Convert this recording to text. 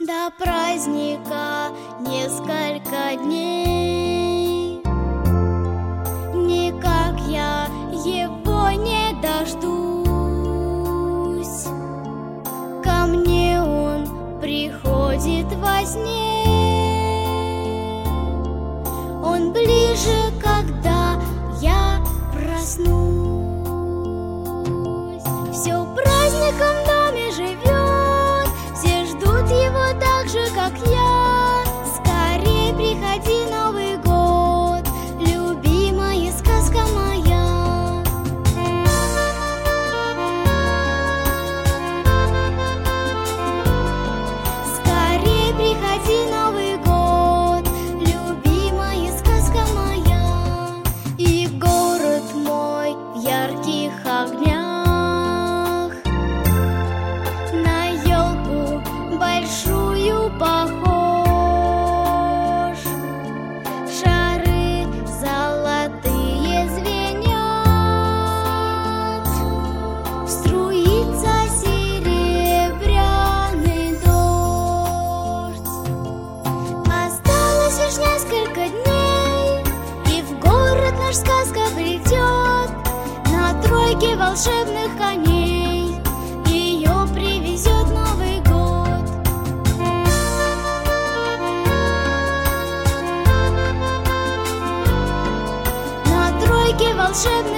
До праздника несколько дней, никак я его не дождусь. Ко мне он приходит во сне, он ближе, когда я проснусь. Все праздником в доме живет, все ждут его так же, как я. Скорей приходи, Новый год, любимая сказка моя. Скорей приходи, Новый год, любимая сказка моя. И город мой в ярких огнях, на елку большую похож. Шары золотые звенят, струится серебряный дождь. Осталось лишь несколько дней, и в город наш сказка придет на тройке волшебных коней. Ее привезет Новый год. На тройке волшебных